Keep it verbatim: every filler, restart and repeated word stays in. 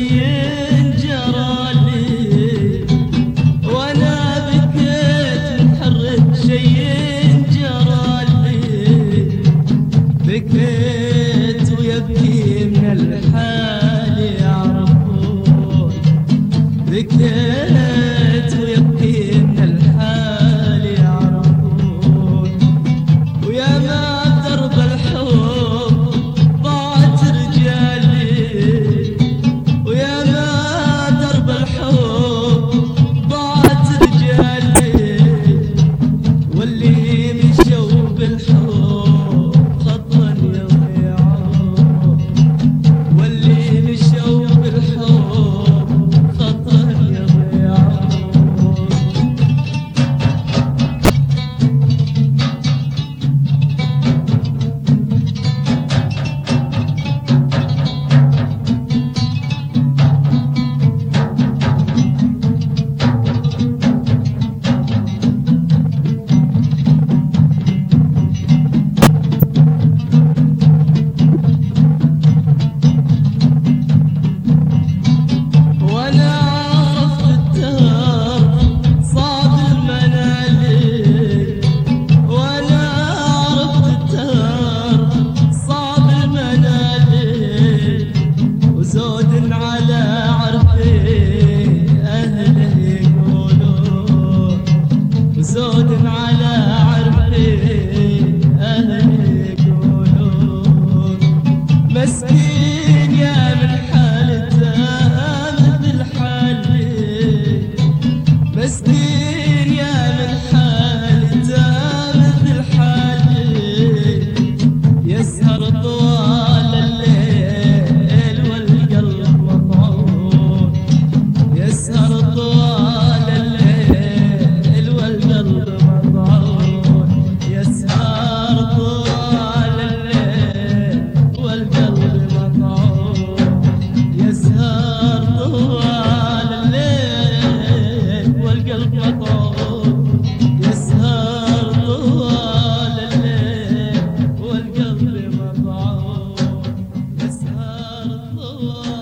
شيء جرالي، وانا بكيت محرك شيء جرالي، بكيت ويبكي من الحال يعرفون، بكيت ويبكي من الحال يعرفون، ويا ما درب الحب ضاعت رجالي، ويا ما درب الحب ضاعت رجالي، واللي مشوا بالحب خطا يضيعون، واللي مشوا بالحب خطا يضيعون. زود على عرفي أهله يقولون، وزود على عرفي أهله يقولون، مسكين يا من حالته مثل حالي، مسكين يا من حالته مثل حالي، يسهر طوال الليل والقلب مطعون، يسهر طوال الليل والقلب مطعون، يسهر طوال الليل والقلب مطعون، يسهر طوال الليل والقلب مطعون، يسهر طوال الليل والقلب مطعون، يسهر طوال